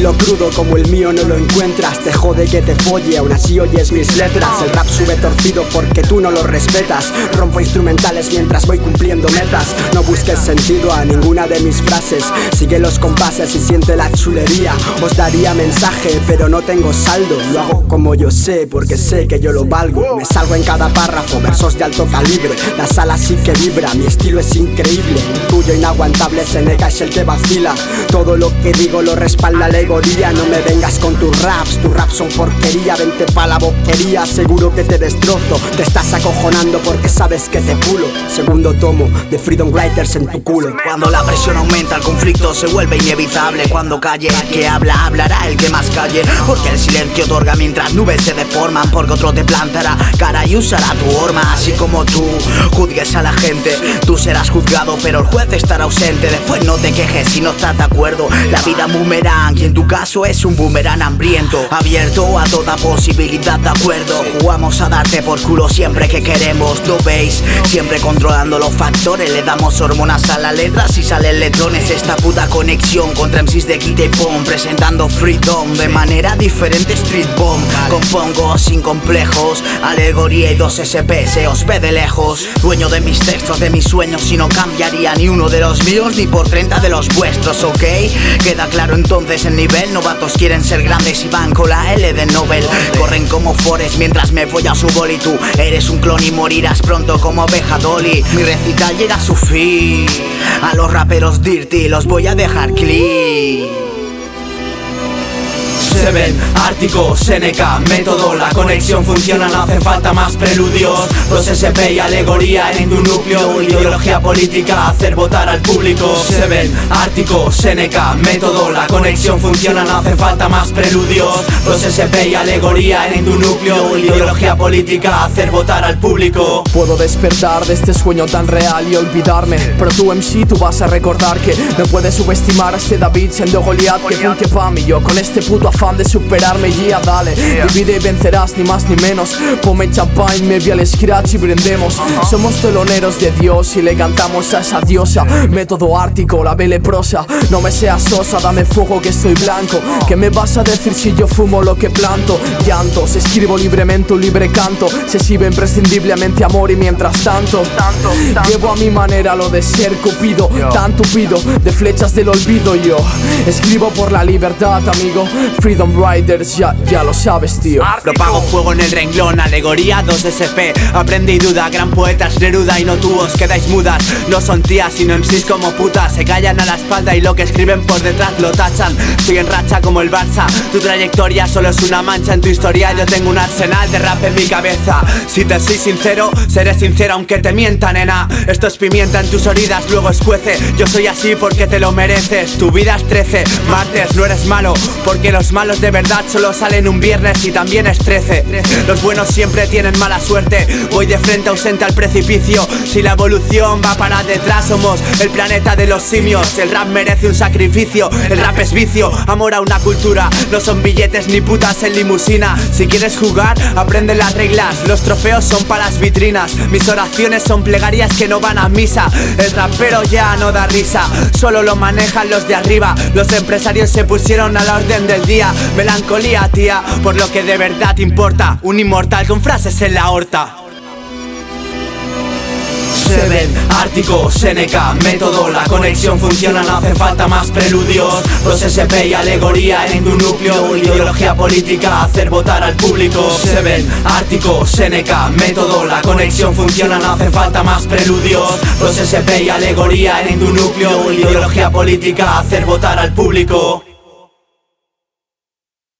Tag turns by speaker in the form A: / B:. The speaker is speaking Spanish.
A: estilo crudo como el mío no lo encuentras. Te jode que te folle, aún así oyes mis letras. El rap sube torcido porque tú no lo respetas. Rompo instrumentales mientras voy cumpliendo metas. No busques sentido a ninguna de mis frases. Sigue los compases y siente la chulería. Os daría mensaje pero no tengo saldo. Lo hago como yo sé porque sé que yo lo valgo. Me salgo en cada párrafo, versos de alto calibre. La sala sí que vibra, mi estilo es increíble. El tuyo inaguantable, Seneca es el que vacila. Todo lo que digo lo respalda la alegoría. No me vengas con tus raps son porquería. Vente pa' la boquería, seguro que te destrozo. Te estás acojonando porque sabes que te pulo. Segundo tomo de Freedom Writers en tu culo.
B: Cuando la presión aumenta, el conflicto se vuelve inevitable. Cuando calle, el que habla, hablará el que más calle. Porque el silencio otorga mientras nubes se deforman. Porque otro te plantará cara y usará tu horma. Así como tú juzgues a la gente, tú serás juzgado pero el juez estará ausente. Después no te quejes si no estás de acuerdo. La vida es boomerang y en tu caso es un boomerang hambriento, abierto a toda posibilidad de acuerdo. Jugamos a darte por culo siempre que queremos, ¿lo veis? Siempre controlando los factores. Le damos hormonas a las letras y salen letrones. Esta puta conexión contra MCs de quita y pon, presentando Freedom de manera diferente. Street Bomb, compongo sin complejos. Alegoría y 2 SP se os ve de lejos. Dueño de mis textos, de mis sueños, y no cambiaría ni uno de los míos ni por 30 de los vuestros, ¿ok? Queda claro entonces el nivel. Novatos quieren ser grandes y van con la L de Nobel. Corren como Forrest mientras me voy a su boli. Tú eres un clon y morirás pronto como oveja Dolly. Mi recital llega a su fin. A los raperos dirty los voy a dejar clean.
C: Seven, Ártico, Seneca, método, la conexión funciona, no hace falta más preludios. Los SP y alegoría en tu núcleo, ideología política, hacer votar al público. Seven, Ártico, Seneca, método, la conexión funciona, no hace falta más preludios. Los SP y alegoría en tu núcleo, ideología política, hacer votar al público.
D: Puedo despertar de este sueño tan real y olvidarme, pero tú MC, tú vas a recordar que no puedes subestimar a este David siendo Goliat. Que pum que pam y yo con este puto afán de superarme, dale, divide y vencerás, ni más ni menos. Ponme champagne, me vi al scratch y brindemos. Somos teloneros de Dios y le cantamos a esa diosa. Método Ártico, la vele prosa. No me seas sosa, dame fuego que estoy blanco. ¿Qué me vas a decir si yo fumo lo que planto? Llantos, escribo libremente un libre canto. Se sirve imprescindiblemente amor y mientras tanto llevo a mi manera lo de ser Cupido. Tan tupido, de flechas del olvido yo escribo por la libertad, amigo. Freedom Writers, ya lo sabes, tío.
C: Propago fuego en el renglón, alegoría 2 SP. Aprende y duda, gran poeta es Neruda y no tú os quedáis mudas. No son tías sino MCs como putas. Se callan a la espalda y lo que escriben por detrás lo tachan. Estoy en racha como el Barça. Tu trayectoria solo es una mancha en tu historia. Yo tengo un arsenal de rap en mi cabeza. Si te soy sincero, seré sincero aunque te mienta, nena. Esto es pimienta en tus oídas, luego escuece. Yo soy así porque te lo mereces. Tu vida es 13, martes no eres malo, porque los malos de verdad solo salen un viernes y también es 13. Los buenos siempre tienen mala suerte. Voy de frente ausente al precipicio. Si la evolución va para detrás, somos el planeta de los simios. El rap merece un sacrificio. El rap es vicio, amor a una cultura. No son billetes ni putas en limusina. Si quieres jugar, aprende las reglas. Los trofeos son para las vitrinas. Mis oraciones son plegarias que no van a misa. El rapero ya no da risa, solo lo manejan los de arriba. Los empresarios se pusieron a la orden del día. Melancolía, tía, por lo que de verdad importa. Un inmortal con frases en la horta. Seven, Ártico, Seneca, método, la conexión funciona, no hace falta más preludios. Los SP y alegoría en tu núcleo, ideología política, hacer votar al público. Seven, Ártico, Seneca, método, la conexión funciona, no hace falta más preludios. Los SP y alegoría en tu núcleo, ideología política, hacer votar al público.